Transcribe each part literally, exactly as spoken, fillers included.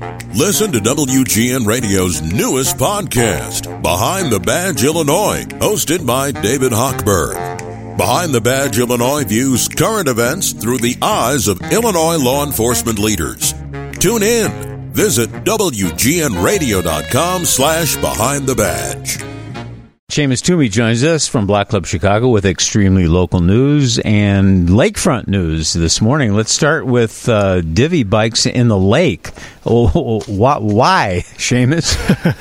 Listen to W G N Radio's newest podcast, Behind the Badge Illinois, hosted by David Hochberg. Behind the Badge Illinois views current events through the eyes of Illinois law enforcement leaders. Tune in. Visit W G N radio dot com slash behind the badge. Seamus Toomey joins us from Black Club Chicago with extremely local news and lakefront news this morning. Let's start with uh, divvy bikes in the lake. Oh, why, Seamus?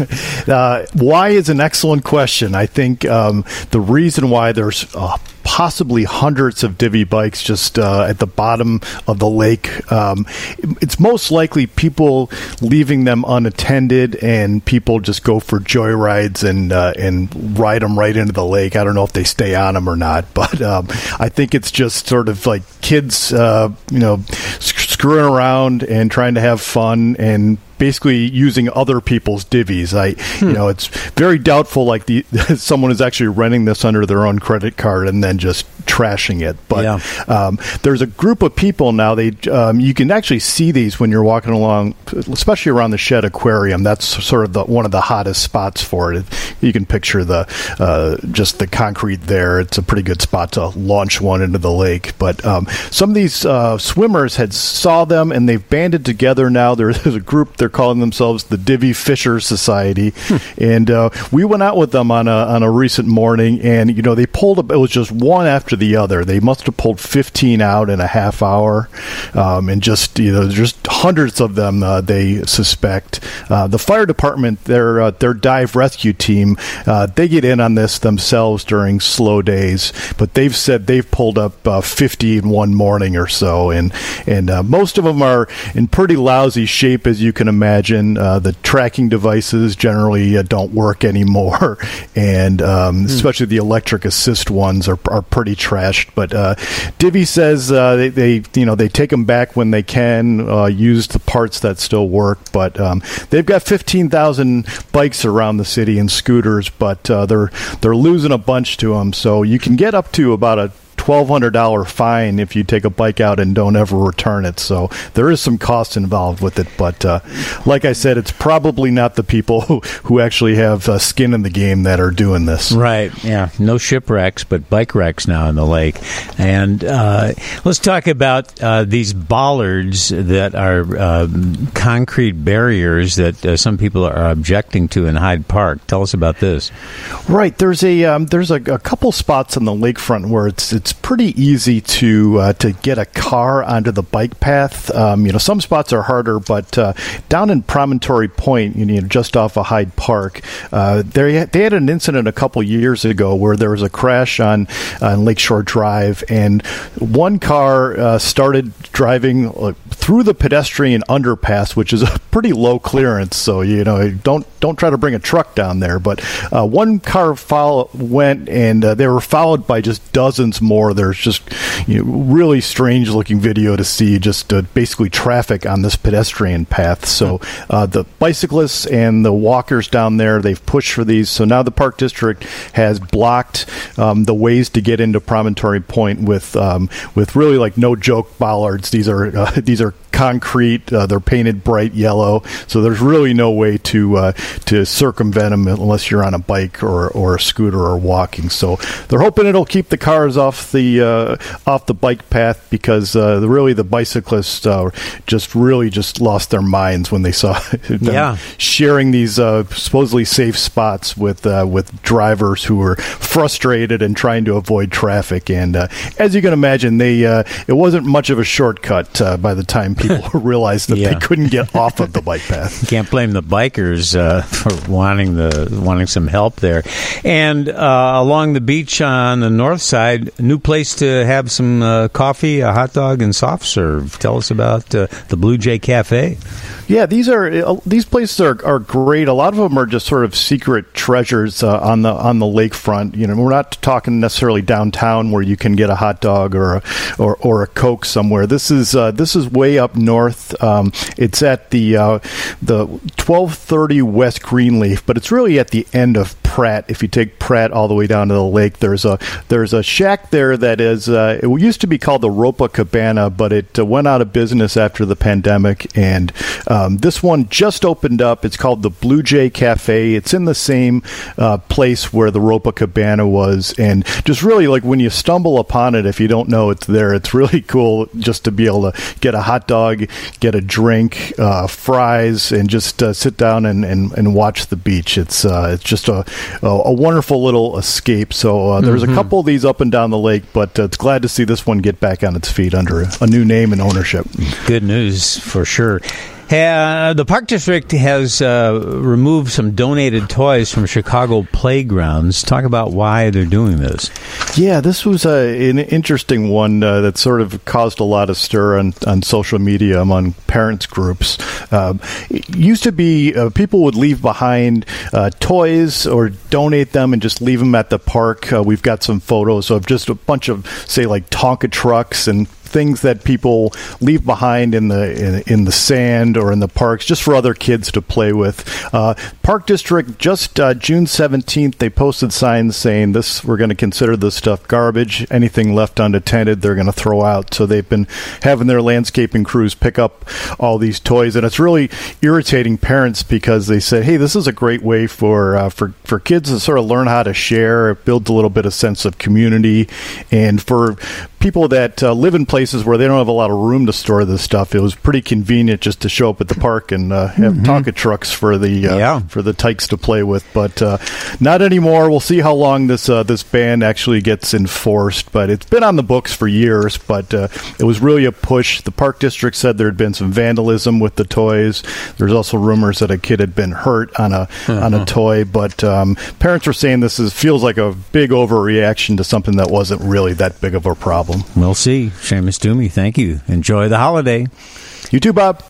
uh, why is an excellent question. I think um, the reason why there's uh, possibly hundreds of divvy bikes just uh, at the bottom of the lake, um, it's most likely people leaving them unattended, and people just go for joyrides and uh, and ride them right into the lake. I don't know if they stay on them or not, but um, I think it's just sort of like kids, uh, you know, screwing around and trying to have fun and basically using other people's divvies. I, hmm. you know, it's very doubtful. Like the someone is actually renting this under their own credit card and then just trashing it. But yeah. um, there's a group of people now. They um, you can actually see these when you're walking along, especially around the Shed Aquarium. That's sort of the one of the hottest spots for it. You can picture the uh, just the concrete there. It's a pretty good spot to launch one into the lake. But um, some of these uh, swimmers had saw them and they've banded together now. There's a group. They're calling themselves the Divvy Fisher Society, hmm. and uh, we went out with them on a on a recent morning, and you know they pulled up. It was just one after the other. They must have pulled fifteen out in a half hour, um, and just you know just hundreds of them. Uh, they suspect uh, the fire department, their uh, their dive rescue team, uh, they get in on this themselves during slow days, but they've said they've pulled up uh, fifty in one morning or so, and and uh, most of them are in pretty lousy shape, as you can imagine. Uh, the tracking devices generally uh, don't work anymore, and um, mm. especially the electric assist ones are are pretty trashed. But uh, Divvy says uh, they, they you know they take them back when they can, uh, use the parts that still work. But um, they've got fifteen thousand bikes around the city and scooters, but uh, they're they're losing a bunch to them. So you can get up to about a twelve hundred dollars fine if you take a bike out and don't ever return it. So there is some cost involved with it. But uh, like I said, it's probably not the people who, who actually have uh, skin in the game that are doing this. Right. Yeah. No shipwrecks, but bike wrecks now in the lake. And uh, let's talk about uh, these bollards that are uh, concrete barriers that uh, some people are objecting to in Hyde Park. Tell us about this. Right. There's a um, there's a, a couple spots on the lakefront where it's it's pretty easy to uh, to get a car onto the bike path. Um, you know, some spots are harder, but uh, down in Promontory Point, you know, just off of Hyde Park, uh, they they had an incident a couple years ago where there was a crash on on Lakeshore Drive, and one car uh, started driving uh, through the pedestrian underpass, which is a pretty low clearance. So you know, don't don't try to bring a truck down there. But uh, one car follow, went, and uh, they were followed by just dozens more. There's just you know, really strange looking video to see, just uh, basically traffic on this pedestrian path. So uh, the bicyclists and the walkers down there, they've pushed for these. So now the Park District has blocked um, the ways to get into Promontory Point with um, with really like no joke bollards. These are uh, these are concrete. Uh, they're painted bright yellow, so there's really no way to uh, to circumvent them unless you're on a bike or, or a scooter or walking. So they're hoping it'll keep the cars off the uh, off the bike path, because uh, the, really the bicyclists uh, just really just lost their minds when they saw them yeah. sharing these uh, supposedly safe spots with uh, with drivers who were frustrated and trying to avoid traffic. And uh, as you can imagine, they uh, it wasn't much of a shortcut uh, by the time people realized that yeah. they couldn't get off of the bike path. Can't blame the bikers uh, for wanting the wanting some help there. And uh, along the beach on the north side, a new place to have some uh, coffee, a hot dog, and soft serve. Tell us about uh, the Blue Jay Cafe. Yeah, these are uh, these places are, are great. A lot of them are just sort of secret treasures uh, on the on the lakefront. You know, we're not talking necessarily downtown where you can get a hot dog or a, or or a Coke somewhere. This is uh, this is way up north. Um, it's at the uh, the twelve thirty West Greenleaf, but it's really at the end of Pratt. If you take Pratt all the way down to the lake, there's a there's a shack there that is uh, it used to be called the Ropa Cabana, but it uh, went out of business after the pandemic, and um, this one just opened up. It's called the Blue Jay Cafe. It's in the same uh, place where the Ropa Cabana was, and just really like when you stumble upon it, if you don't know it's there, it's really cool just to be able to get a hot dog, get a drink, uh, fries, and just uh, sit down and, and, and watch the beach. It's uh, it's just a, a a wonderful little escape. So uh, there's mm-hmm. a couple of these up and down the lake, but uh, it's glad to see this one get back on its feet under a, a new name and ownership. Good news for sure. Uh, the Park District has uh, removed some donated toys from Chicago playgrounds. Talk about why they're doing this. Yeah, this was a, an interesting one uh, that sort of caused a lot of stir on, on social media among parents groups. Uh, it used to be uh, people would leave behind uh, toys or donate them and just leave them at the park. Uh, we've got some photos of just a bunch of, say, like Tonka trucks and things that people leave behind in the in, in the sand or in the parks just for other kids to play with. Uh, Park District, just uh, June seventeenth, they posted signs saying this, we're going to consider this stuff garbage. Anything left unattended, they're going to throw out. So they've been having their landscaping crews pick up all these toys, and it's really irritating parents because they say, hey, this is a great way for uh, for, for kids to sort of learn how to share. It builds a little bit of sense of community, and for people that uh, live in places where they don't have a lot of room to store this stuff, it was pretty convenient just to show up at the park and uh, have mm-hmm. Tonka trucks for the uh, yeah. for the tykes to play with. But uh, not anymore. We'll see how long this uh, this ban actually gets enforced. But it's been on the books for years. But uh, it was really a push. The Park District said there had been some vandalism with the toys. There's also rumors that a kid had been hurt on a uh-huh. on a toy. But um, parents were saying this is feels like a big overreaction to something that wasn't really that big of a problem. We'll see. Seamus Toomey, thank you. Enjoy the holiday. You too, Bob.